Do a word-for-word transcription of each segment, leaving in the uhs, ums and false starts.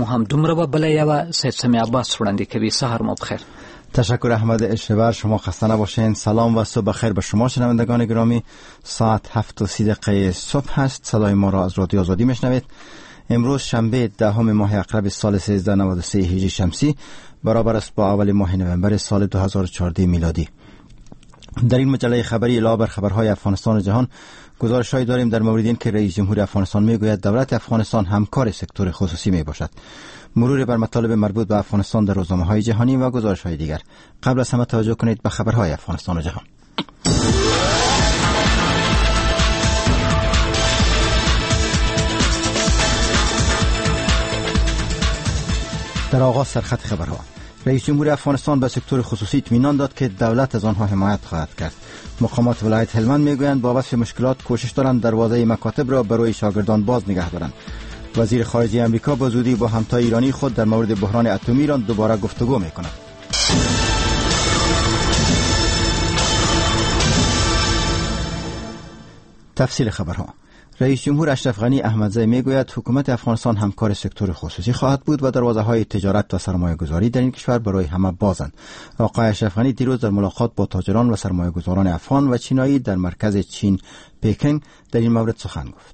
مو هم دومره به بله یوه سید سمی عباس وړاندې کوي. سهار مو بخیر. تشکر احمد اشتبر، شما خسته نباشین. سلام و صبح بخیر به شما شنوندگان گرامی. ساعت هفت و سی دقیقه صبح هست. صدای ما را از رادیو آزادی میشنوید. امروز شنبه دهم ماه اقرب سال سیزده نود و سه هجری شمسی برابر است با اول ماه نوامبر سال دو هزار و چهارده میلادی. در این مجله خبری علاوه بر خبرهای افغانستان و جهان گزارش‌هایی داریم در مورد این که رئیس جمهور افغانستان میگوید دولت افغانستان همکار سکتور خصوصی می باشد. مرور بر مطالب مربوط به افغانستان در روزنامه‌های جهانی و گزارش‌های دیگر. قبل از همه توجه کنید به خبرهای افغانستان و جهان. در آغاز سرخط خبرها، رئیس جمهور افغانستان به سکتور خصوصی اطمینان داد که دولت از آنها حمایت خواهد کرد. مقامات ولایت هلمند میگویند با وصف مشکلات کوشش دارند دروازه مکاتب را برای شاگردان باز نگه دارند. وزیر خارجه آمریکا با زودی با همتای ایرانی خود در مورد بحران اتمی ایران دوباره گفتگو میکند. تفصیل خبرها. رئیس جمهور اشرف غنی احمدزی میگوید حکومت افغانستان همکار سکتور خصوصی خواهد بود و دروازه‌های تجارت و سرمایه‌گذاری در این کشور برای همه بازند. آقای اشرف غنی دیروز در ملاقات با تاجران و سرمایه‌گذاران افغان و چینایی در مرکز چین پکینگ در این مورد سخن گفت.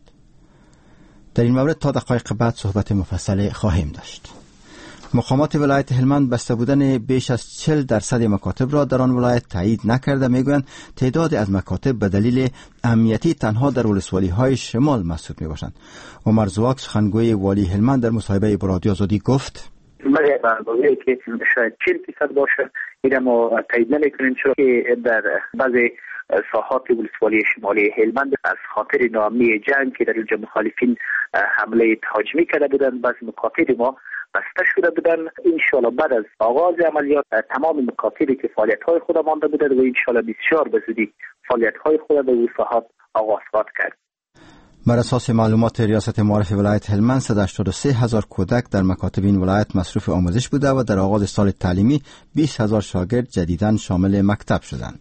در این مورد تا دقایق بعد صحبت مفصل خواهیم داشت. مقامات ولایت هلمند بسته بودن بیش از چهل درصد مکاتب را در آن ولایت تایید نکرده. میگویند تعداد از مکاتب به دلیل امنیتی تنها در ولسوالی‌های شمال محسوب میباشند. عمر زواک سخنگوی والی هلمند در مصاحبه با رادیو آزادی گفت: مگر به اندازه‌ای که شاید چهل درصد باشه این ما تایید نمی‌کنیم، چون که در بعضی ساحات ولسوالی شمالی هلمند از خاطر ناامنی جنگ که در اونجا مخالفین حمله تهاجمی کرده بودند بعضی مکاتب ما بسته شده بودن. انشالله بعد از آغاز عملیات تمام مکاتبی که فعالیت‌های خود مانده بودند و انشالله بسیار به زودی فعالیت‌های خود در این ساحات آغاز خواهد کرد. بر اساس معلومات ریاست معارف ولایت هلمند صد و هشتاد و سه هزار کودک در مکاتب این ولایت مصروف آموزش بوده و در آغاز سال تعلیمی بیست هزار شاگرد جدیداً شامل مکتب شدند.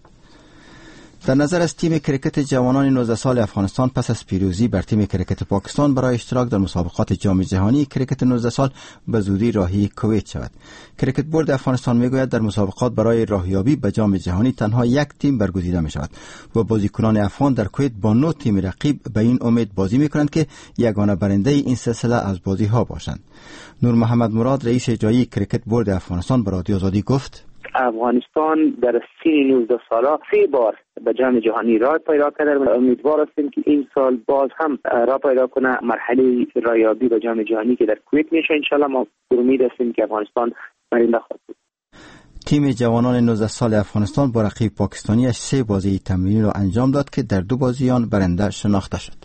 در نظر از تیم کرکت جوانان نوزده سال افغانستان پس از پیروزی بر تیم کرکت پاکستان برای اشتراک در مسابقات جام جهانی کرکت نوزده سال به زودی راهی کویت شود. کرکت بورد افغانستان میگوید در مسابقات برای راهیابی به جام جهانی تنها یک تیم برگزیده می شود و بازیکنان افغان در کویت با نه تیم رقیب به این امید بازی می کنند که یگانه برنده این سلسله از بازی ها باشند. نور محمد مراد رئیس اجرایی کرکت بورد افغانستان به رادیو آزادی گفت: افغانستان در سین نوزده ساله سه بار به جام جهانی راه پیدا کرده و امیدوار هستیم که این سال باز هم راه پیدا کنه مرحله رایابی به جام جهانی که در کویت میشه. انشالله ما امید هستیم که افغانستان برنده خواهد بود. تیم جوانان نوزده سال افغانستان با رقیب پاکستانیش سه بازی تمرینی را انجام داد که در دو بازی آن برنده شناخته شد.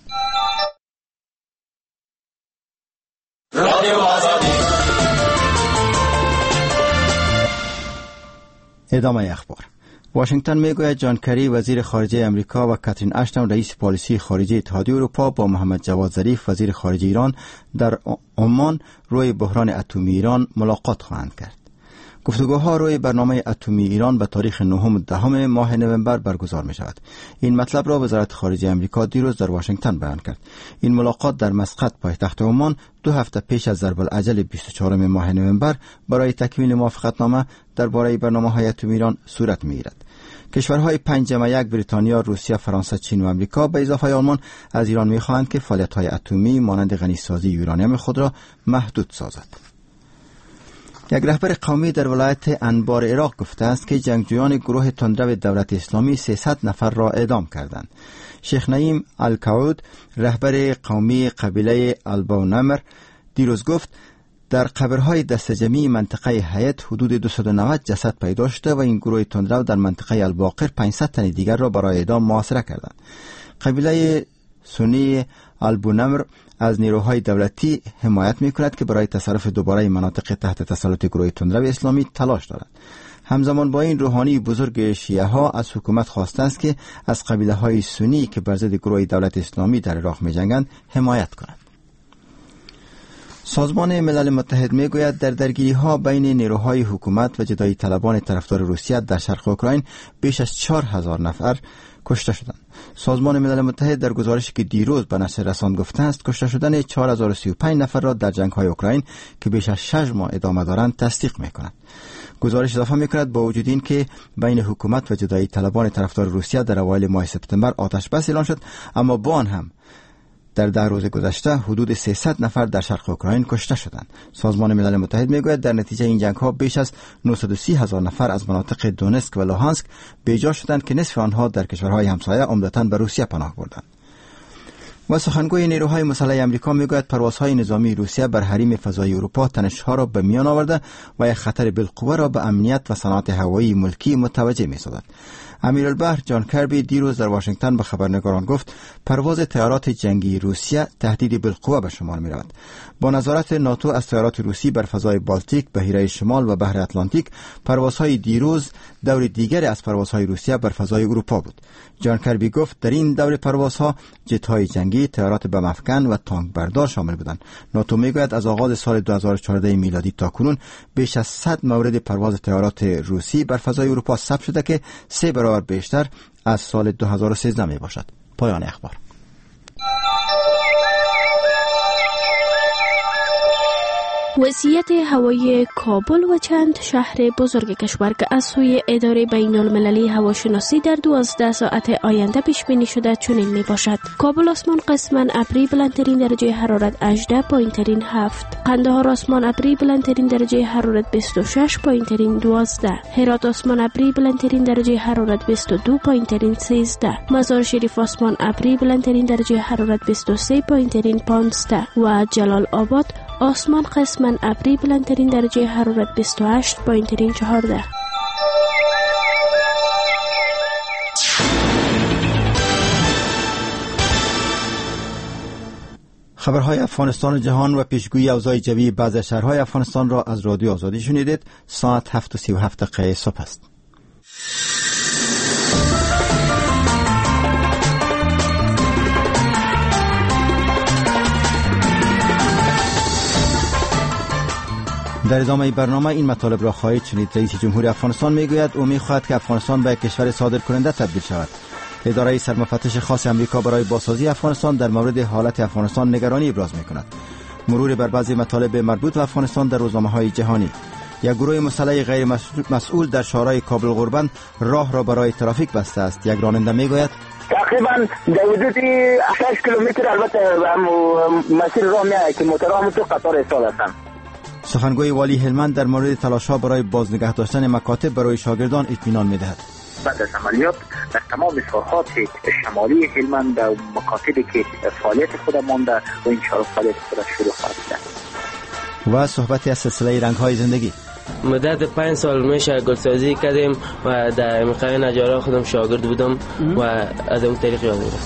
ادامه اخبار. واشنگتن میگوید جان کری وزیر خارجه امریکا و کاترین اشتون رئیس پالیسی خارجه اتحادیه اروپا با محمد جواد ظریف وزیر خارجه ایران در عمان روی بحران اتمی ایران ملاقات خواهند کرد. گفتگوها روی برنامه اتمی ایران به تاریخ نهم دهم ماه نوامبر برگزار می شود. این مطلب را وزارت خارجه امریکا دیروز در واشنگتن بیان کرد. این ملاقات در مسقط پایتخت عمان دو هفته پیش از ضرب الاجل بیست و چهارم ماه نوامبر برای تکمیل موافقتنامه درباره برنامه‌های اتمی ایران صورت می‌گیرد. کشورهای پنج جمع یک بریتانیا، روسیه، فرانسه، چین و آمریکا به اضافه آلمان از ایران می‌خواهند که فعالیت‌های اتمی مانند غنیسازی یورانیم خود را محدود سازد. یک رهبر قومی در ولایت انبار عراق گفته است که جنگجویان گروه تندرو دولت اسلامی سیصد نفر را اعدام کردند. شیخ نعیم الکعود رهبر قومی قبیله البونمر دیروز گفت در قبرهای دست جمعی منطقه حیات حدود دویست و نود جسد پیدا شده و این گروه تندرو در منطقه الباقر پانصد تن دیگر را برای اعدام محاصره کردند. قبیله سنی البونمر از نیروهای دولتی حمایت می‌کند که برای تصرف دوباره مناطق تحت تسلط گروه تندرو اسلامی تلاش دارند. همزمان با این روحانی بزرگ شیعه ها از حکومت خواسته است که از قبیله های سنی که بر ضد گروه دولت اسلامی در عراق می‌جنگند حمایت کند. سازمان ملل متحد میگوید در درگیری ها بین نیروهای حکومت و جدایی طلبان طرفدار روسیه در شرق اوکراین بیش از چهار هزار نفر کشته شدند. سازمان ملل متحد در گزارشی که دیروز به نشر رساند گفته است کشته شدن چهار هزار و سی و پنج نفر را در جنگ های اوکراین که بیش از شش ماه ادامه دارند تصدیق میکند. گزارش اضافه میکند با وجود این که بین حکومت و جدایی طلبان طرفدار روسیه در اوایل ماه سپتامبر آتش بس اعلان شد، اما با آن هم در ده روز گذشته حدود سیصد نفر در شرق اوکراین کشته شدند. سازمان ملل متحد میگوید در نتیجه این جنگ ها بیش از نهصد و سی هزار نفر از مناطق دونسک و لوهانسک بیجا شدند که نصف آنها در کشورهای همسایه عمدتاً به روسیه پناه بردند. و سخنگوی نیروهای مسلح آمریکا میگوید پروازهای نظامی روسیه بر حریم فضایی اروپا تنش‌ها را به میان آورده و یک خطر بالقوه را به امنیت و صنعت هوایی ملکی متوجه می‌سازد. امیرالبحر جان کربی دیروز در واشنگتن به خبرنگاران گفت پرواز طیارات جنگی روسیه تهدیدی بالقوه به شمار می رود. با نظارت ناتو از طیارات روسی بر فضای بالتیک، بحیره شمال و بحر اتلانتیک، پروازهای دیروز دور دیگری از پروازهای روسیه بر فضای اروپا بود. جان کربی گفت در این دور پروازها جت‌های جنگی، طیارات بم افکن و تانک بردار شامل بودند. ناتو میگوید از آغاز سال دو هزار و چهارده میلادی تا کنون بیش از صد مورد پرواز طیارات روسی بر فضای اروپا ثبت شده که سه برابر بیشتر از سال دو هزار و سیزده می باشد. پایان اخبار. وضعیت هوایی کابل و چند شهر بزرگ کشور که از سوی اداره بین المللی هواشناسی در دوازده ساعت آینده پیش بینی شده چنین می باشد: کابل آسمان قسماً ابری بلندترین درجه حرارت هجده، پایینترین هفت. قندهار آسمان ابری بلندترین درجه حرارت بیست و شش، پایینترین دوازده. هرات آسمان ابری بلندترین درجه حرارت بیست و دو، پایینترین سیزده. مزار شریف آسمان ابری بلندترین درجه حرارت بیست و سه، پایینترین پانزده. و جلال آباد آسمان قسماً ابری بلندترین درجه حرارت بیست و هشت، پایینترین چهارده. خبرهای افغانستان و جهان و پیشگویی اوضاع جوی بعضی شهرهای افغانستان را از رادیو آزادی شنیدید. ساعت هفت و سی و هفت دقیقه صبح است. در ادامه برنامه این مطالب را خواهید شنید. رئیس جمهور افغانستان میگوید او میخواهد که افغانستان به کشور صادر کننده تبدیل شود. اداره سرمفتش خاص آمریکا برای بازسازی افغانستان در مورد حالت افغانستان نگرانی ابراز میکند. مرور بر بعضی مطالب مربوط به افغانستان در روزنامه‌های جهانی. یک گروه مسلح غیر مسئول در شهرهای کابل غربند راه را برای ترافیک بسته است. یک راننده میگوید تقریبا در حدود شش کیلومتر البته مسیر راه میاد که موتورها هم تو قطار ایستاد هستند. سخنگوی والی هلمند در مورد تلاش‌ها برای بازنگه داشتن مکاتب برای شاگردان اطمینان می‌دهد. بعد از عملیات در تمام ساحات شمالی هلمند و مکاتبی که فعالیت خود مانده و این چهار فعالیت خود شروع خواهد کرد. و صحبتی از سلسله رنگ‌های زندگی. مدت پنج سال میشه گلسازی کردیم و در مقای نجارا خودم شاگرد بودم و از اون طریق یاد می‌گیرم.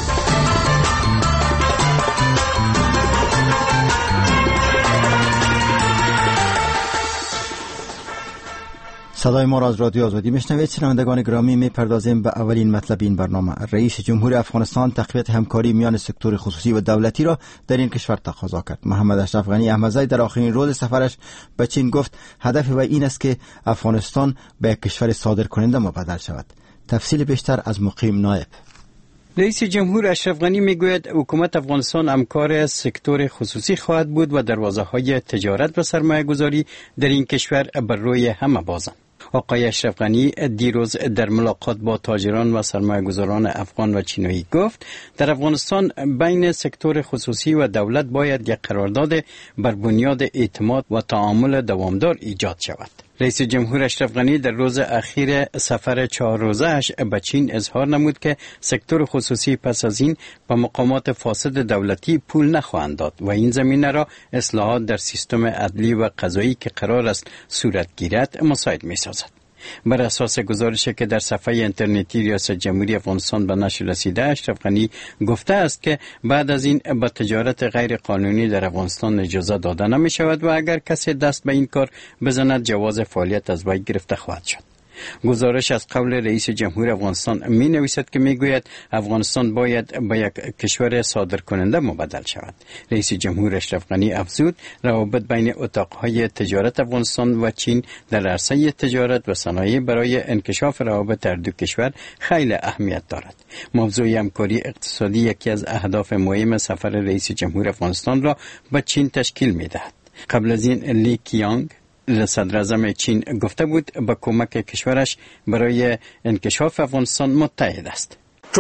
صدای ما را از رادیو آزادی میشنوید. شنوندگان گرامی، میپردازیم به اولین مطلب این برنامه. رئیس جمهور افغانستان تقویت همکاری میان سکتور خصوصی و دولتی را در این کشور تقاضا کرد. محمد اشرف غنی احمدزی در آخرین روز سفرش به چین گفت هدف و این است که افغانستان به یک کشور صادر کننده مبدل شود. تفصیل بیشتر از مقیم نایب. رئیس جمهور اشرف غنی میگوید حکومت افغانستان همکار سکتور خصوصی خواهد بود و دروازه‌های تجارت و سرمایه‌گذاری در این کشور بر روی همه بازند. آقای اشرف غنی دیروز در ملاقات با تاجران و سرمایه‌گذاران افغان و چینی گفت در افغانستان بین سکتور خصوصی و دولت باید یک قرارداد بر بنیاد اعتماد و تعامل دوامدار ایجاد شود. رئیس جمهور اشرف غنی در روز اخیر سفر چهار روزه‌اش به چین اظهار نمود که سکتور خصوصی پس از این به مقامات فاسد دولتی پول نخواهند داد و این زمینه را اصلاحات در سیستم عدلی و قضایی که قرار است صورت گیرد مساعد می‌سازد. بر اساس گزارشی که در صفحه اینترنتی ریاست جمهوری افغانستان به نشر رسیده، اشرف غنی گفته است که بعد از این به تجارت غیر قانونی در افغانستان اجازه داده نمی شود و اگر کسی دست به این کار بزند جواز فعالیت از وی گرفته خواهد شد. گزارش از قول رئیس جمهور افغانستان می نویسد که می گوید افغانستان باید به یک کشور صادر کننده مبدل شود. رئیس جمهور اشرف غنی افزود روابط بین اتاقهای تجارت افغانستان و چین در عرصه تجارت و صنایع برای انکشاف روابط در دو کشور خیلی اهمیت دارد. موضوع همکاری اقتصادی یکی از اهداف مهم سفر رئیس جمهور افغانستان را به چین تشکیل می دهد. قبل از این لی کیانگ صدر اعظم چین گفته بود با کمک کشورش برای انکشاف افغانستان متحد است.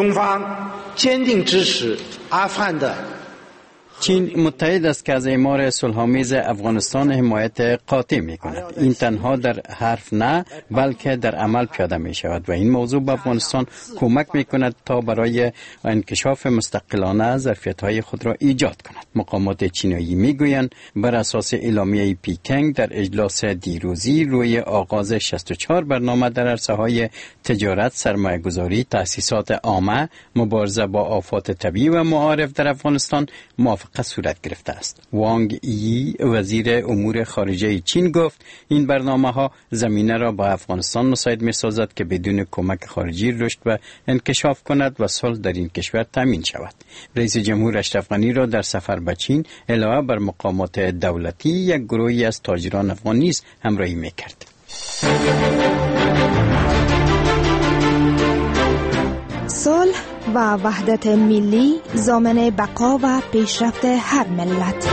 چین متحد است که از اعمار صلح‌آمیز افغانستان حمایت قاطع می کند. این تنها در حرف نه بلکه در عمل پیاده می شود و این موضوع به افغانستان کمک می کند تا برای انکشاف مستقلانه ظرفیت‌های خود را ایجاد کند. مقامات چینایی می گویند بر اساس اعلامیه پیکنگ در اجلاس دیروزی روی آغاز شصت و چهار برنامه در عرصه‌های تجارت، سرمایه‌گذاری، تأسیسات عامه، مبارزه با آفات طبیعی و معارف در افغانستان موافقت صورت گرفته است. وانگ یی وزیر امور خارجه چین گفت این برنامه ها زمینه را با افغانستان مساعد می سازد که بدون کمک خارجی رشد و انکشاف کند و صلح در این کشور تامین شود. رئیس جمهور اشرف غنی را در سفر به چین علاوه بر مقامات دولتی یک گروهی از تاجران افغان نیز همراهی می کرد. صلح و وحدت ملی ضامن بقا و پیشرفت هر ملت.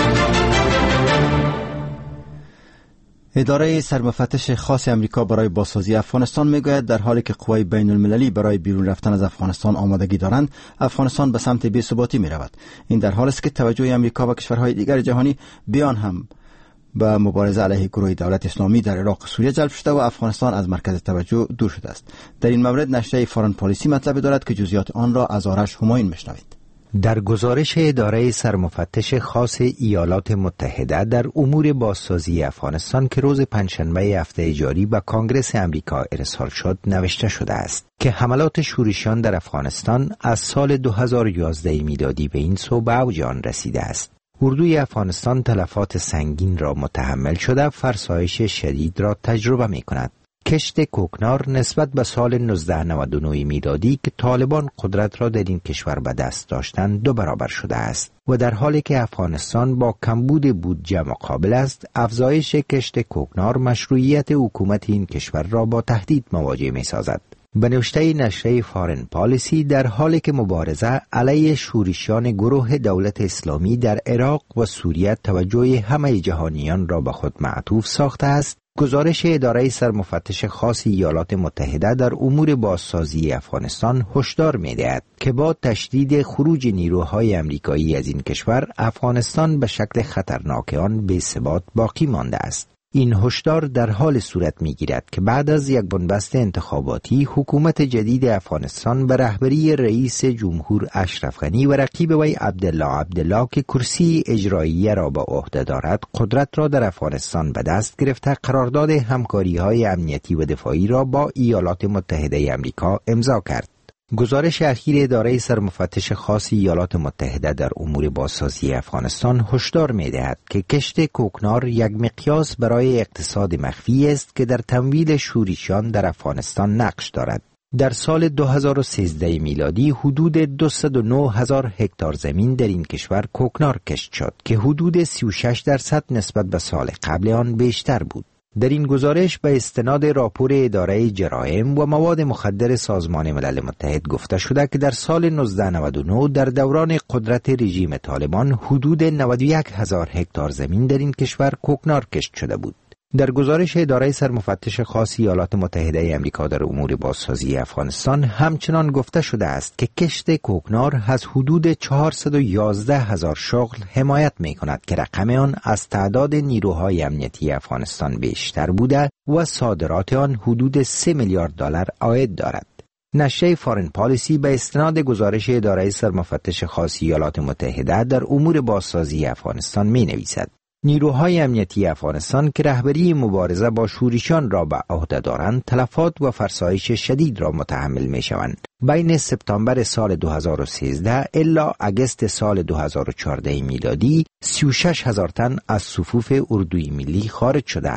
اداره سرمفتش خاص امریکا برای بازسازی افغانستان میگوید در حالی که قوای بین المللی برای بیرون رفتن از افغانستان آمادگی دارند، افغانستان به سمت بی‌ثباتی میرود. این در حالی است که توجه امریکا و کشورهای دیگر جهانی بیان هم به مبارزه علیه گروه دولت اسلامی در عراق و سوریه جلب شده و افغانستان از مرکز توجه دور شده است. در این مورد نشریه فارن پالیسی مطلب دارد که جزئیات آن را از آرش همایون بشنوید. در گزارش اداره سرمفتش خاص ایالات متحده در امور بازسازی افغانستان که روز پنجشنبه هفته جاری به کانگرس امریکا ارسال شد نوشته شده است که حملات شورشیان در افغانستان از سال دو هزار و یازده میلادی به این سو به اوج آن رسیده است. اردوی افغانستان تلفات سنگین را متحمل شده فرسایش شدید را تجربه می کند. کشت کوکنار نسبت به سال نوزده نود و نه میلادی که طالبان قدرت را در این کشور به دست داشتند دو برابر شده است و در حالی که افغانستان با کمبود بودجه مقابل است، افزایش کشت کوکنار مشروعیت حکومت این کشور را با تهدید مواجه می سازد. به نوشته نشریه فارن پالیسی در حالی که مبارزه علیه شورشیان گروه دولت اسلامی در عراق و سوریه توجه همه جهانیان را به خود معطوف ساخته است، گزارش اداره سرمفتش خاص ایالات متحده در امور بازسازی افغانستان هشدار می‌دهد که با تشدید خروج نیروهای آمریکایی از این کشور، افغانستان به شکل خطرناک آن بی‌ثبات باقی مانده است. این هشدار در حال صورت می‌گیرد که بعد از یک بنبست انتخاباتی حکومت جدید افغانستان به رهبری رئیس جمهور اشرف غنی و رقیب وی عبدالله عبدالله که کرسی اجرایی را به عهده دارد قدرت را در افغانستان به دست گرفته قرارداد همکاری‌های امنیتی و دفاعی را با ایالات متحده آمریکا امضا کرد. گزارش اخیر اداره سرمفتش خاص ایالات متحده در امور بازسازی افغانستان هشدار می‌دهد که کشت کوکنار یک مقیاس برای اقتصاد مخفی است که در تمویل شورشیان در افغانستان نقش دارد. در سال دو هزار و سیزده میلادی حدود دویست و نه هزار هکتار زمین در این کشور کوکنار کشت شد که حدود سی و شش درصد نسبت به سال قبل آن بیشتر بود. در این گزارش به استناد راپور اداره جرایم و مواد مخدر سازمان ملل متحد گفته شده که در سال نوزده نود و نه در دوران قدرت رژیم طالبان حدود نود و یک هزار هکتار زمین در این کشور کوکنار کشت شده بود. در گزارش اداره سرمفتش خاص ایالات متحده آمریکا در امور بازسازی افغانستان همچنان گفته شده است که کشت کوکنار از حدود چهارصد و یازده هزار شغل حمایت می کند که رقم آن از تعداد نیروهای امنیتی افغانستان بیشتر بوده و صادرات آن حدود سه میلیارد دلار عاید دارد. نشریه فارن پالیسی به استناد گزارش اداره سرمفتش خاص ایالات متحده در امور بازسازی افغانستان می نویسد: نیروهای امنیتی افغانستان که رهبری مبارزه با شورشیان را به عهده دارند تلفات و فرسایش شدید را متحمل می شوند. بین سپتامبر سال دو هزار و سیزده الا اگست سال دو هزار و چهارده میلادی سی و شش هزار تن از صفوف اردوی ملی خارج شدند.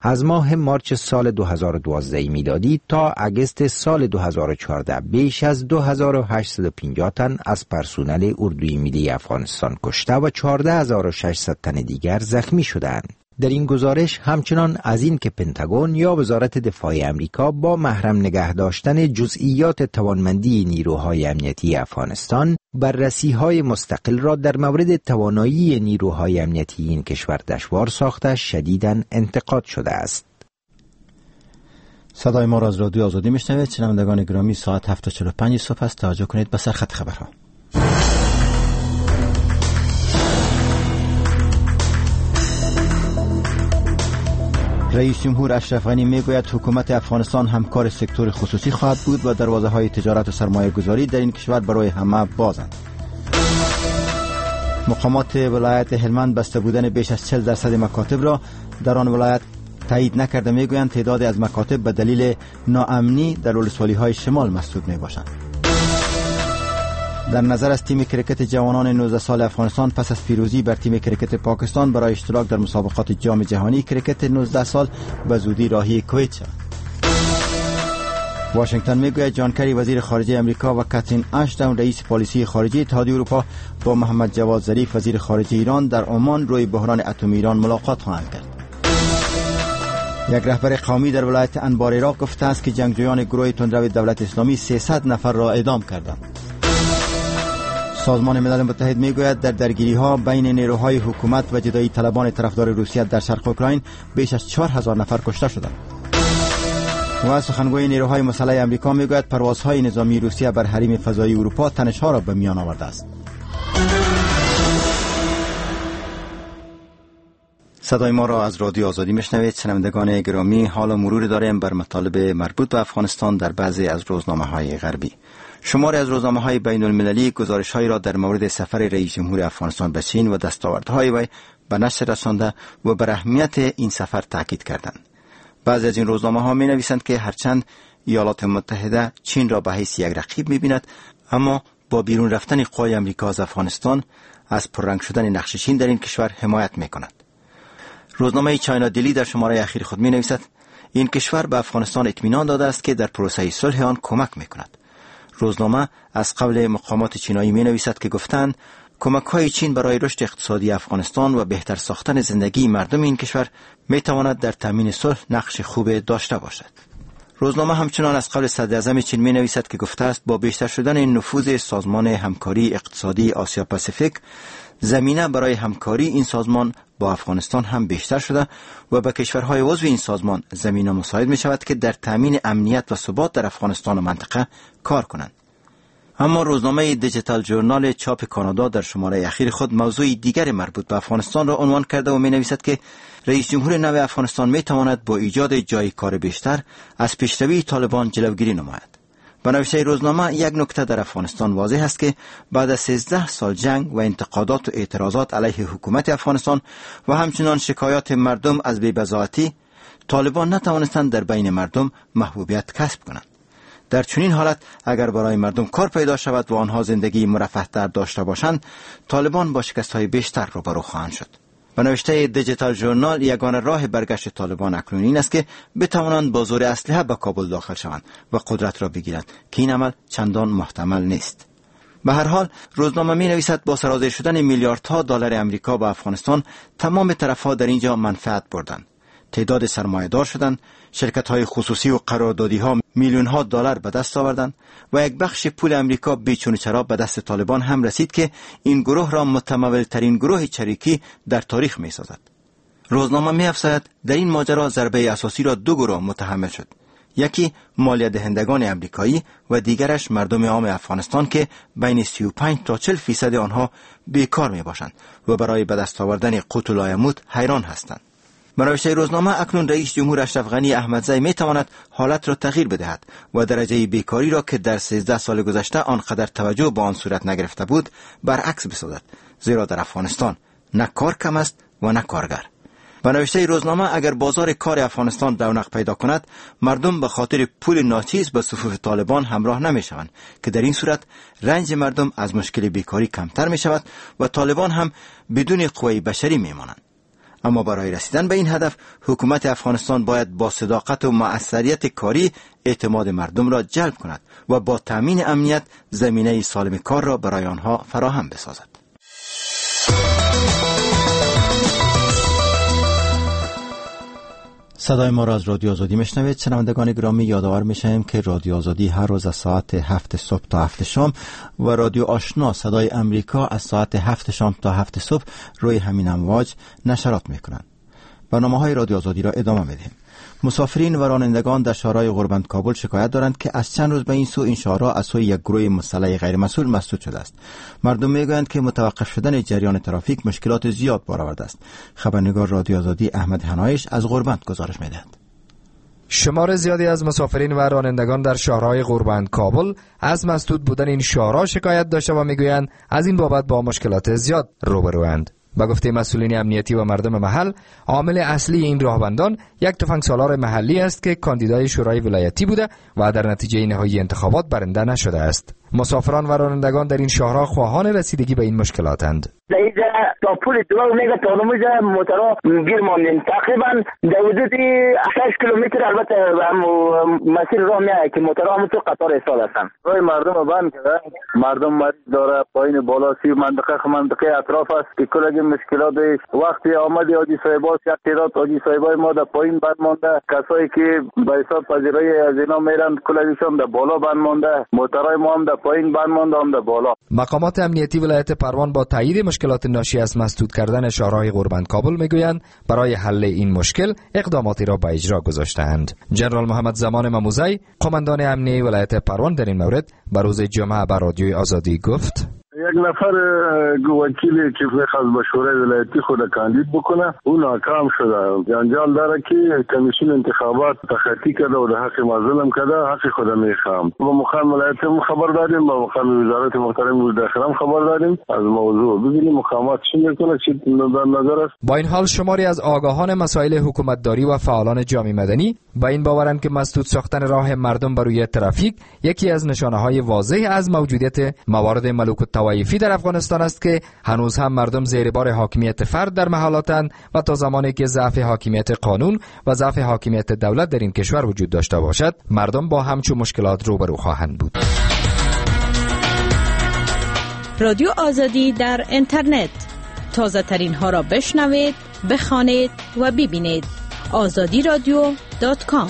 از ماه مارچ سال دو هزار و دوازده میلادی تا اگست سال دو هزار و چهارده بیش از دو هزار و هشتصد و پنجاه تن از پرسنل اردوی ملی افغانستان کشته و چهارده هزار و ششصد تن دیگر زخمی شدند. در این گزارش همچنان از این که پنتاگون یا وزارت دفاع امریکا با محرم نگه داشتن جزئیات توانمندی نیروهای امنیتی افغانستان بررسی‌های مستقل را در مورد توانایی نیروهای امنیتی این کشور دشوار ساخته شدیداً انتقاد شده است. صدای ما را از رادیو آزادی میشنوید. شنوندگان گرامی، ساعت هفت و چهل و پنج صبح است. توجه کنید به سرخط خبرها. رئیس جمهور اشرف غنی میگوید حکومت افغانستان همکار سکتور خصوصی خواهد بود و دروازه های تجارت و سرمایه گذاری در این کشور برای همه بازند. مقامات ولایت هلمند بسته بودن بیش از چهل درصد مکاتب را در آن ولایت تایید نکرده. میگویند تعدادی از مکاتب به دلیل ناامنی در ولسوالی های شمال مسدود می باشند. در نظر از تیم کرکت جوانان نوزده سال افغانستان پس از پیروزی بر تیم کرکت پاکستان برای اشتراک در مسابقات جام جهانی کرکت نوزده سال به زودی راهی کویت شد. واشنگتن میگوید جان کری وزیر خارجه امریکا و کاترین اشتون رئیس پالیسی خارجی اتحادیه اروپا با محمد جواد ظریف وزیر خارجه ایران در عمان روی بحران اتمی ایران ملاقات خواهند کرد. یک رهبر قومی در ولایت انبار عراق گفته است که جنگجویان گروه تندرو دولت اسلامی سیصد نفر را اعدام کردند. سازمان ملل متحد میگوید در درگیری ها بین نیروهای حکومت و جدایی طلبان طرفدار روسیه در شرق اوکراین بیش از چهار هزار نفر کشته شدند. و سخنگوی نیروهای مسلح امریکا میگوید پروازهای نظامی روسیه بر حریم فضایی اروپا تنش‌ها را به میان آورده است. صدای ما را از رادیو آزادی میشنوید. شنوندگان گرامی، حال و مروری داریم بر مطالب مربوط به افغانستان در بعضی از روزنامه‌های غربی. شماری از روزنامه‌های بین‌المللی گزارش‌هایی را در مورد سفر رئیس جمهور افغانستان به چین و دستاوردهای وی به نشر رسانده و بر اهمیت این سفر تاکید کردند. بعضی از این روزنامه‌ها می‌نویسند که هرچند ایالات متحده چین را به حیث یک رقیب می‌بیند، اما با بیرون رفتن قوای آمریکا از افغانستان از پررنگ شدن نقش چین در این کشور حمایت می‌کند. روزنامه چاینا دیلی در شماره اخیر خود می‌نویسد این کشور به افغانستان اطمینان داده است که در پروسه صلح آن کمک می‌کند. روزنامه از قبل مقامات چینایی می‌نویسد که گفتند کمک‌های چین برای رشد اقتصادی افغانستان و بهتر ساختن زندگی مردم این کشور می‌تواند در تامین صلح نقش خوب داشته باشد. روزنامه همچنان از قبل صدر اعظم چین می‌نویسد که گفته است با بیشتر شدن نفوذ سازمان همکاری اقتصادی آسیا پاسیفیک، زمینه برای همکاری این سازمان با افغانستان هم بیشتر شده و به کشورهای عضو این سازمان زمینه مساعد می شود که در تامین امنیت و ثبات در افغانستان و منطقه کار کنند. اما روزنامه دیجیتال جورنال چاپ کانادا در شماره اخیر خود موضوع دیگر مربوط به افغانستان را عنوان کرده و می نویسد که رئیس جمهور نو افغانستان می تواند با ایجاد جای کار بیشتر از پیشروی طالبان جلوگیری نماید. به نوشته روزنامه یک نکته در افغانستان واضح است که بعد از سیزده سال جنگ و انتقادات و اعتراضات علیه حکومت افغانستان و همچنان شکایات مردم از بی‌بضاعتی، طالبان نتوانستند در بین مردم محبوبیت کسب کنند. در چنین حالت اگر برای مردم کار پیدا شود و آنها زندگی مرفه‌تر داشته باشند، طالبان با شکست‌های بیشتر روبرو خواهند شد. به نوشته دیجیتال جورنال یگانه راه برگشت طالبان اکنون این است که بتوانند با زور اسلحه به کابل داخل شوند و قدرت را بگیرند که این عمل چندان محتمل نیست. به هر حال روزنامه می نویسد با سرازیر شدن میلیاردها دلار امریکا به افغانستان تمام طرفها در اینجا منفعت بردند. تعداد سرمایه‌دار شدند، شرکت‌های خصوصی و قراردادی‌ها میلیون‌ها دلار به دست آوردند و یک بخش پول امریکا بیچون چرا به دست طالبان هم رسید که این گروه را متمول‌ترین گروه چریکی در تاریخ می‌سازد. روزنامه می‌افزاید در این ماجرا ضربه اساسی را دو گروه متحمل شد. یکی مالیات دهندگان امریکایی و دیگرش مردم عام افغانستان که بین سی و پنج تا چهل فیصد آنها بیکار می‌باشند و برای به دست آوردن قوت لایموت حیران هستند. به نوشته روزنامه اکنون رئیس جمهور اشرف غنی احمدزی می تواند حالت را تغییر بدهد و درجه بیکاری را که در سیزده سال گذشته آنقدر توجه به آن صورت نگرفته بود برعکس بسازد، زیرا در افغانستان نه کار کم است و نه کارگر. به نوشته روزنامه اگر بازار کار افغانستان رونق پیدا کند، مردم به خاطر پول ناچیز به صفوف طالبان همراه نمی شوند که در این صورت رنج مردم از مشکل بیکاری کمتر می شود و طالبان هم بدون قوه بشری می مانند. اما برای رسیدن به این هدف حکومت افغانستان باید با صداقت و مؤثریت کاری اعتماد مردم را جلب کند و با تامین امنیت زمینه سالم کار را برای آنها فراهم بسازد. صدای ما را از رادیو آزادی میشنوید. شنوندگان گرامی، یادآور میشیم که رادیو آزادی هر روز از ساعت هفت صبح تا هفت شام و رادیو آشنا صدای امریکا از ساعت هفت شام تا هفت صبح روی همین امواج نشرات میکنند. برنامه‌های رادیو آزادی را ادامه میدیم. مسافرین و رانندگان در شهرهای غربند کابل شکایت دارند که از چند روز به این سو این شهرها از سوی یک گروه مسلح غیر مسئول مسدود شده است. مردم میگویند که متوقف شدن جریان ترافیک مشکلات زیاد بار آورده است. خبرنگار رادیو آزادی احمد حنایش از غربند گزارش میدهد. شمار زیادی از مسافرین و رانندگان در شهرهای غربند کابل از مسدود بودن این شهرها شکایت داشته و میگویند از این بابت با مشکلات زیاد روبروند. با گفته مسئولین امنیتی و مردم محل، عامل اصلی این راهبندان یک تفنگسالار محلی است که کاندیدای شورای ولایتی بوده و در نتیجه نهایی انتخابات برنده نشده است. مسافران و رانندگان در این شهرها خواهان رسیدگی به این مشکلاتند. در اینجا تا پول دوار میگه تا نموزه موترها گیر ماندیم. تقریبا در حدود شش کیلومتر البته مسیر راه میاد که موترها همون تو قطار ایستاده هستند. راه مردم بند کرده. مردم مریض داره، پایین بالا سی منطقه منطقه اطراف است که کلگی مشکلات وقتی آمد حاجی صاحباست یک تعداد حاجی صاحبای ما در پایین بند مانده، کسایی که به حساب پذیرای از اینا میرن کلگیشون در بالا بند مانده، موترهای ما هم در پایین بند مانده هم در بالا. مقامات امنیتی ولایت پروان با تایید مشکلات ناشی از مسدود کردن شهرهای غربند کابل میگویند برای حل این مشکل اقداماتی را به اجرا گذاشته‌اند. جنرال محمد زمان مموزی، قماندان امنیتی ولایت پروان، در این مورد به روز جمعه به رادیوی آزادی گفت: یک نفر وکیلی که خواست به شورای ولایتی خود کاندید بکنه اون ناکام شده. جنجال داره که کمیسیون انتخابات تخطی کرده و در حق ما ظلم کرده، حق خود میخوام. با مقام ولایت خبر داریم، با مقام وزارت محترم داخل خبر داریم از موضوع. ببینیم مقامات چی میکنه، چی در نظر است. با این حال شماری از آگاهان مسائل حکومتداری و فعالان جامعه مدنی با این باورند که مسدود ساختن راه مردم بر روی ترافیک یکی از نشانه‌های واضح از موجودیت موارد ملوک الطوایفی در افغانستان است که هنوز هم مردم زیر بار حاکمیت فرد در محلاتند و تا زمانی که ضعف حاکمیت قانون و ضعف حاکمیت دولت در این کشور وجود داشته باشد، مردم با همچون مشکلات روبرو خواهند بود. رادیو آزادی در اینترنت، تازه ترین ها را بشنوید، بخوانید و ببینید. آزادی رادیو دات کام.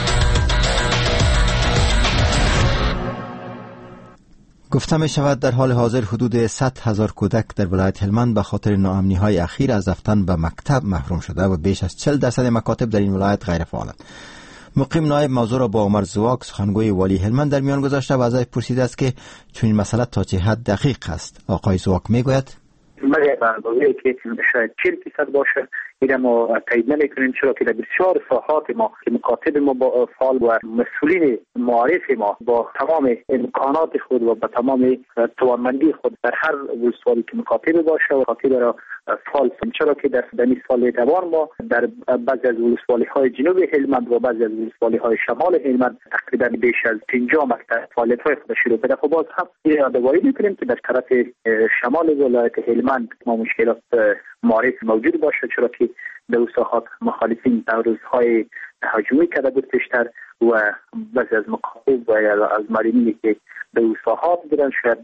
گفته می شود در حال حاضر حدود صد هزار کودک در ولایت هلمند به خاطر ناامنی های اخیر از رفتن به مکتب محروم شده و بیش از چهل درصد مکاتب در این ولایت غیر فعالند. مقیم نایب موضوع را با عمر زواک، سخنگوی والی هلمند، در میان گذاشته و ازش پرسیده است که چون این مسئله تا چه حد دقیق است. آقای زواک میگوید: مگر به اندازه‌ای که شاید چهل درصد باشه اینا ما تایید نمی‌کنیم، چرا که در بسیار ساحات ما که مکاتب ما با فعال و مسئولین معارف ما با تمام امکانات خود و با تمام توانمندی خود در هر ولسوالی که مکاتب باشه و مکاتب را فعال کنیم، چرا که در دنی سال دوان ما در بعضی از ولسوالی‌های جنوب هلمند و بعضی از ولسوالی‌های شمال هلمند تقریبا بیش از پنجاه مکتب فعالیت‌های خود شروع کرده. خب باز هم یادآوری می‌کنیم که در طرف شمال ولایت هلمند ما مشکلات معارف موجود باشه، چرا که در ساحات مخالفین در روزهای هجومی کرده بود پیشتر و بعضی از مکاتب و از مارینی که در ساحات بودن شاید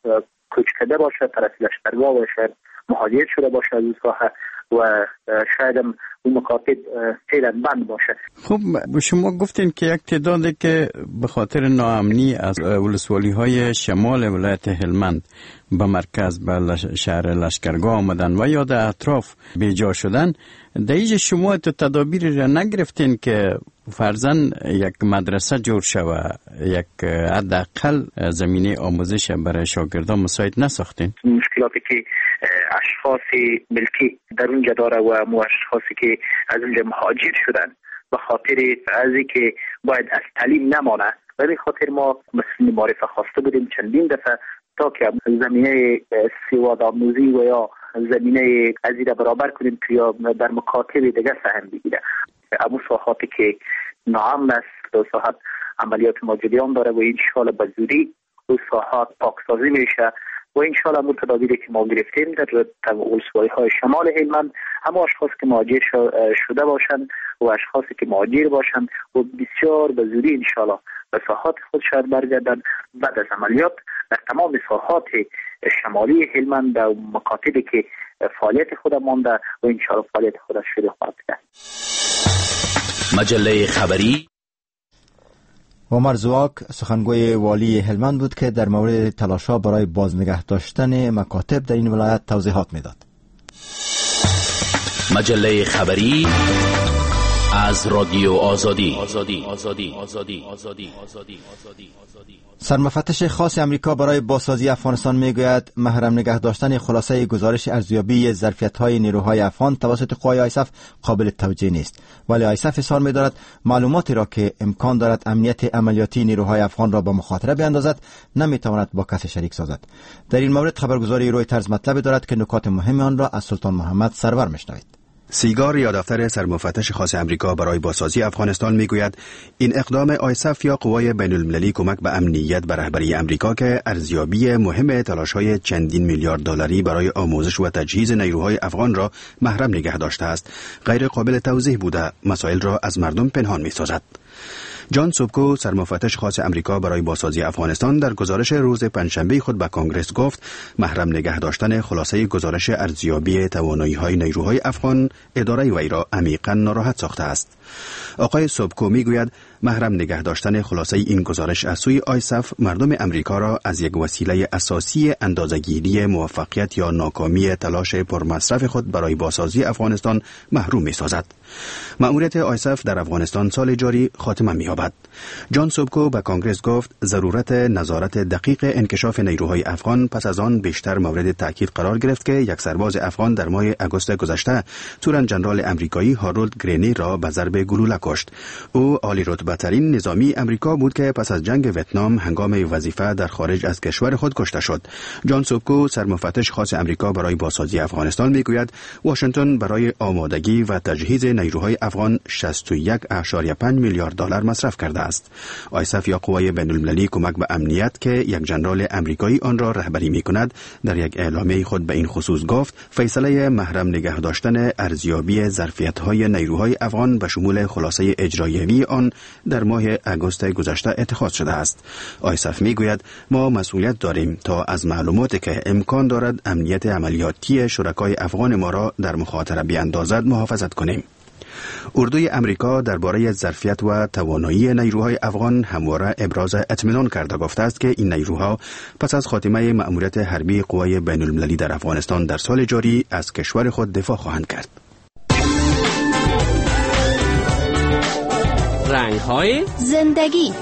کوچ کرده باشه، طرف لشکرگاه و شاید مهاجر شده باشه از ساحه و شاید هم اون مکاتب فعلا بند باشه. خب شما گفتین که یک تعدادی که به خاطر ناامنی از ولسوالی های شمال ولایت هلمند به مرکز به شهر لشکرگاه آمدن و یا در اطراف بیجا شدن، در اینجا شما تو تدابیری را نگرفتین که فرضاً یک مدرسه جور شوه، یک حداقل زمینه آموزش برای شاگردان مساعد نساختین؟ مشکلاتی که اشخاص ملکی در اونجا داره و مو اشخاصی که از اونجا مهاجر شدن به خاطر ازی که باید از تعلیم نمانه، و به خاطر ما مسئولین معارف خواسته بودیم چندین دفعه تا که زمینه سواد آموزی و یا زمینه ازی را برابر کنیم که یا در مکاتب دیگه سهم بگیره. اما ساحاتی که ناامن است و ساحات عملیات ماجریان داره و این شال به زودی و ساحات پاکسازی میشه و ان شاء الله تدابیری که ما گرفتیم در ولسوالی‌های شمال هلمند همه اشخاص که مهاجر شده باشند و اشخاصی که مهاجر باشند و بسیار به زودی ان شاء الله به ساحات خود شاید برگردند بعد از عملیات در تمام ساحات شمالی هلمند و مکاتبی که فعالیت خود مانده و ان شاء الله فعالیت خود شروع خواهد کرد. مجله خبری عمر زواک سخنگوی والی هلمند بود که در مورد تلاش‌ها برای بازنگه داشتن مکاتب در این ولایت توضیحات میداد. مجله خبری از رادیو آزادی. آزادی آزادی آزادی آزادی آزادی آزادی. سرمفتش خاص امریکا برای بازسازی افغانستان میگوید محرم نگه داشتن خلاصه گزارش ارزیابی ظرفیت‌های نیروهای افغان توسط قوای آیسف قابل توجیه نیست، ولی آیسف اصرار می‌دارد معلوماتی را که امکان دارد امنیت عملیاتی نیروهای افغان را به مخاطره بیاندازد نمی‌تواند با کسی شریک سازد. در این مورد خبرگزاری رویترز مطلب دارد که نکات مهم آن را از سلطان محمد سرور می‌شنوید. سیگار یا دفتر سرمفتش خاص امریکا برای بازسازی افغانستان میگوید این اقدام آیسف یا قوای بین المللی کمک به امنیت به رهبری امریکا که ارزیابی مهم تلاش‌های چندین میلیارد دلاری برای آموزش و تجهیز نیروهای افغان را محرم نگه داشته است غیر قابل توضیح بوده مسائل را از مردم پنهان می‌سازد. جان سوبکو سرمفتش خاص امریکا برای بازسازی افغانستان در گزارش روز پنجشنبه خود به کنگره گفت محرم نگه داشتن خلاصه گزارش ارزیابی توانایی‌های نیروهای افغان اداره وی را عمیقاً ناراحت ساخته است. آقای سوبکو میگوید محرم نگه داشتن خلاصه این گزارش از سوی آیسف مردم امریکا را از یک وسیله اساسی اندازه‌گیری موفقیت یا ناکامی تلاش پرمصرف خود برای بازسازی افغانستان محروم می‌سازد. مأموریت آیسف در افغانستان سال جاری خاتمه می‌یابد. جان سوبکو به کنگره گفت ضرورت نظارت دقیق انکشاف نیروهای افغان پس از آن بیشتر مورد تاکید قرار گرفت که یک سرباز افغان در ماه آگوست گذشته تورن جنرال امریکایی هارولد گرینی را به ضرب گلوله کشت. او عالی رتبه ترین نظامی امریکا بود که پس از جنگ ویتنام هنگام وظیفه در خارج از کشور خود کشته شد. جان سوبکو سرمفتش خاص امریکا برای بازسازی افغانستان میگوید واشنگتن برای آمادگی و تجهیز نیروهای افغان شصت و یک ممیز پنج میلیارد دلار مصرف کرده است. آیسف یا قوای بین المللی کمک به امنیت که یک ژنرال امریکایی آن را رهبری میکند در یک اعلامیه خود به این خصوص گفت فیصله محرم نگه داشتن ارزیابی ظرفیت‌های نیروهای افغان به شمول خلاصه اجرایی آن در ماه آگوست گذشته اتخاذ شده است. آیسف میگوید ما مسئولیت داریم تا از معلوماتی که امکان دارد امنیت عملیاتی شرکای افغان ما را در مخاطره بیاندازد محافظت کنیم. اردوی امریکا درباره ظرفیت و توانایی نیروهای افغان همواره ابراز اطمینان کرده گفته است که این نیروها پس از خاتمه مأموریت حربی قوای بین المللی در افغانستان در سال جاری از کشور خود دفاع خواهند کرد. رنگ‌های زندگی.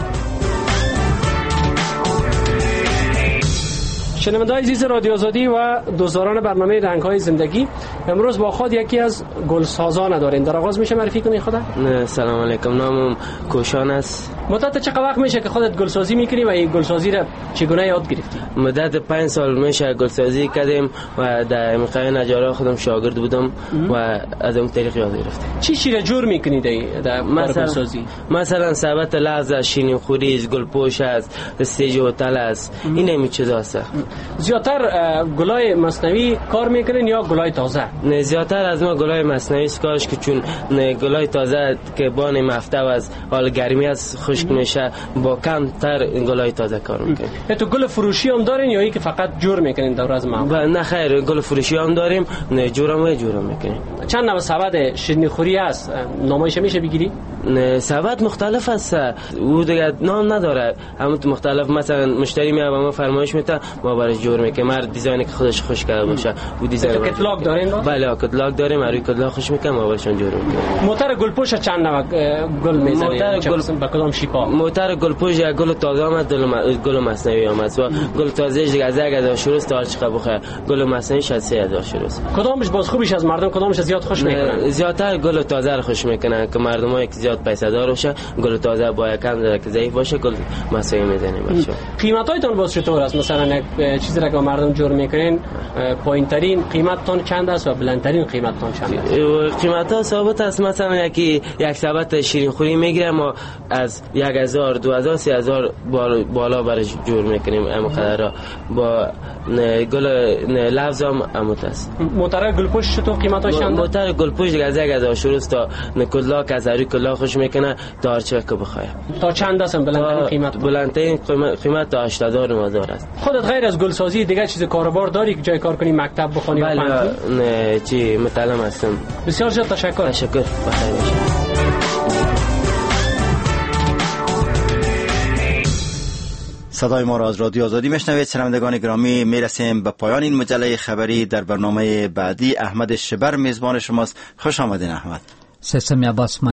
شنونده‌های عزیز رادیو آزادی و دوستداران برنامه رنگ‌های زندگی، امروز با خود یکی از گلسازان داریم. در آغاز میشه معرفی کنی خودت؟ سلام علیکم، نامم کوشان است. مدت چقدر وقت میشه که خودت گلسازی میکنی و این گلسازی را چگونه یاد گرفتی؟ مدت پنج سال میشه گلسازی کردیم و در مقای نجارا خودم شاگرد بودم و از اون طریق یاد گرفتم. چی چی را جور میکنی در گلسازی؟ مثلا ثبت لحظه، شیرین خوری، گلپوش است، استیج هتل است، این همین چیزا است. زیادتر گلای مصنوعی کار میکنین یا گلای تازه؟ نه، زیادتر از ما گلای مصنوعی کارش که چون گلای تازه که بان مفته و از حال گرمی از خشک میشه با کم تر گلای تازه کار میکنیم. تو گل فروشی هم دارین یا ای که فقط جور میکنین در از ما؟ نه خیر، گل فروشی هم داریم، نه جورم و جورم میکنیم. چند نوع سبد شیرینی خوری است؟ نامش میشه بگیری؟ نه، سبد مختلف است. او دیگه نام نداره، همون مختلف. مثلا مشتری میاد با ما فرمایش میده، ما براش جور میکنیم. مرد دیزاینی که خودش خوش کرده باشه او دیزاین. تو کتلاگ دارین؟ بله، کتلاگ داریم. روی کتلاگ خوش میکنم، ما براشون جور میکنیم. موتر گلپوش چند نوع گل میزنه؟ موتر گل با کدام شیپا؟ موتر گلپوش یا گل تازه آمد، گل مصنوعی آمد. و گل تازه دیگه از یک هزار شروع است تا چقدر بخوره. گل مصنوعی از سه هزار شروع است. کدامش باز خوبیش از مردم، کدامش زیاد خوش میکنن؟ زیادتر گل تازه رو خوش میکنن که مردمایی که زیاد پیسه دار باشه، گل تازه با کم داره که ضعیف باشه گل مصنوعی میزنیم. بچا قیمتایتون باز چطور است؟ مثلا یک چیزی را که مردم جور میکنین، پایینترین قیمتتون چند است و بلندترین قیمتتون چند است؟ قیمت‌ها ثابت است. مثلا یکی یک سبد شیرین خوری میگیره، ما از یک هزار، دو هزار، سه هزار بالا برای جور میکنیم. همقدر موتر با گل لفظ هم اموت است. موتر گلپوش چطور قیمتاش چنده؟ موتر گلپوش دیگه از یک هزار شروع تا کلا که از هری کلا خوش میکنه تا هر چه که بخواد. تا چند است بلندترین قیمت؟ بلندترین قیمت تا هشتاد هزار است. خودت غیر از گلسازی دیگه چیز کاروبار داری که جای کار کنی، مکتب بخونی؟ بله نه چی متعلم هستم. بسیار زیاد تشکر. تشکر. بخیر باشید. صدای ما را از رادیو آزادی میشنوید. شنوندگان گرامی، میرسیم به پایان این مجله خبری. در برنامه بعدی احمد شبر میزبان شماست. خوش آمدین احمد. سیستم عباس